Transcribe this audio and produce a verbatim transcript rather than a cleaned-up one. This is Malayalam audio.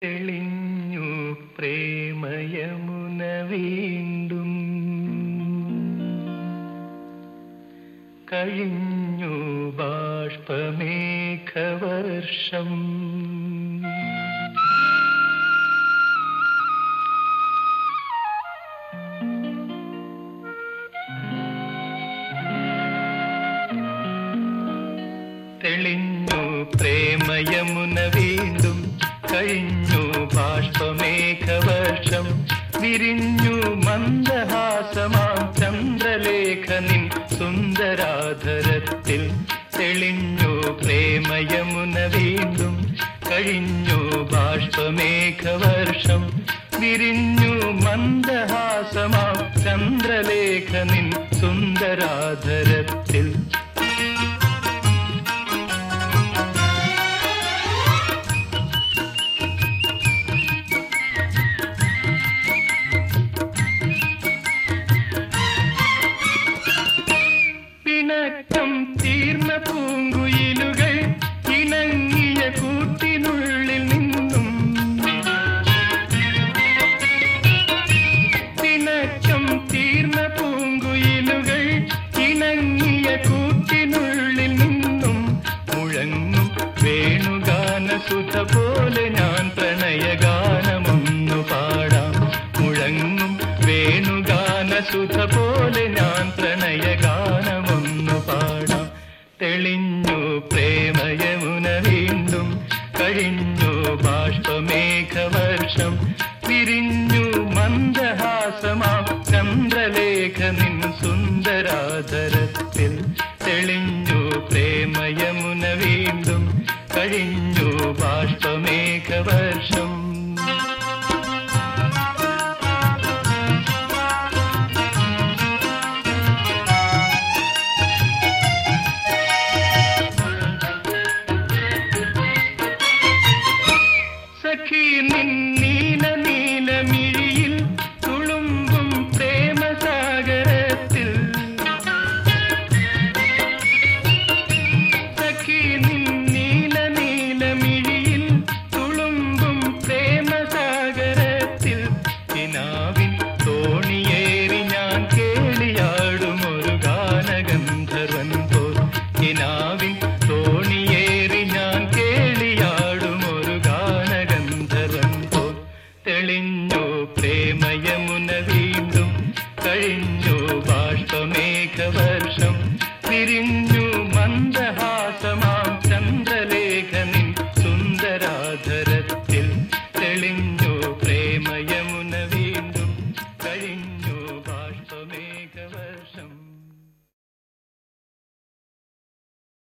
തെളിഞ്ഞു പ്രേമയമുന വീണ്ടും കഴിഞ്ഞു ബാഷ്പമേഘവർഷം തെളിഞ്ഞു പ്രേമയമുന വീണ്ടും കഴിഞ്ഞു ബാഷ്പമേഘവർഷം വിരിഞ്ഞു മന്ദഹാസമാം ചന്ദ്രലേഖനിൻ സുന്ദരാധരത്തിൽ തെളിഞ്ഞു പ്രേമയമുന വീണ്ടും കഴിഞ്ഞു ബാഷ്പമേഘവർഷം വിരിഞ്ഞു മന്ദഹാസമാം ചന്ദ്രലേഖനിൻ സുന്ദരാധരത്തിൽ ഇണക്കം തീർന്ന പൂങ്കുയിലുകൾ ഇണങ്ങിയ കൂട്ടിനുള്ളിൽ നിന്നും ഇണക്കം തീർന്ന പൂങ്കുയിലുകൾ ഇണങ്ങിയ കൂട്ടിനുള്ളിൽ നിന്നും മുഴങ്ങും വേണുഗാന സുധ പോലെ ഞാൻ പ്രണയഗാനമൊന്നു പാടാം മുഴങ്ങും വേണുഗാന സുധ പോലെ ഞാൻ പ്രണയഗാനമൊന്നു പാടാം തെളിഞ്ഞു പ്രേമയമുന വീണ്ടും കഴിഞ്ഞു ബാഷ്പമേഘവർഷം വിരിഞ്ഞു മന്ദഹാസമാം ചന്ദ്രലേഖനിൻ സുന്ദരാധരത്തിൽ തെളിഞ്ഞു പ്രേമയമുന വീണ്ടും കഴിഞ്ഞു ബാഷ്പമേഘവർഷം സഖി നിൻ നീല നീലമിഴിയിൽ തുളുമ്പും പ്രേമസാഗരത്തിൽ സഖി നിൻ നീല നീലമിഴിയിൽ തുളുമ്പും പ്രേമസാഗരത്തിൽ കിനാവിൻ തോണിയേറി ഞാൻ കേളിയാടും ഒരു ഗാനഗന്ധർവൻ പോൽ കിനാവിൻ തോണിയേറി ഞാൻ കേളിയാടും ഒരു ഗാനഗന്ധർവൻ പോൽ തെളിഞ്ഞു പ്രേമയമുന വീണ്ടും കഴിഞ്ഞു ബാഷ്പമേഘവർഷം വിരിഞ്ഞു മന്ദഹാസമാം ചന്ദ്രലേഖനിൻ സുന്ദരാധരത്തിൽ തെളിഞ്ഞു പ്രേമയമുന വീണ്ടും കഴിഞ്ഞു ബാഷ്പമേ